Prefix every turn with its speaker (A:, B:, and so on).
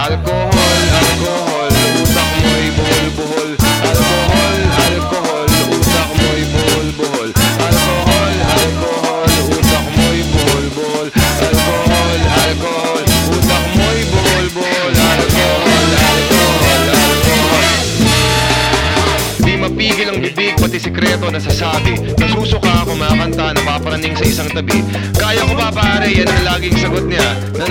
A: Alcohol, alcohol, utak mo'y buhol-buhol. Alcohol, alcohol, utak mo'y buhol-buhol. Alcohol, alcohol, utak mo'y buhol-buhol. Alcohol, alcohol, utak mo'y buhol-buhol. Alcohol, alcohol, alcohol. Di mapigil ang bibig, pati sikreto nasasabi. Nasusuka, kumakanta, napaparaning sa isang tabi. Kaya ko ba pare, yan ang laging sagot niya.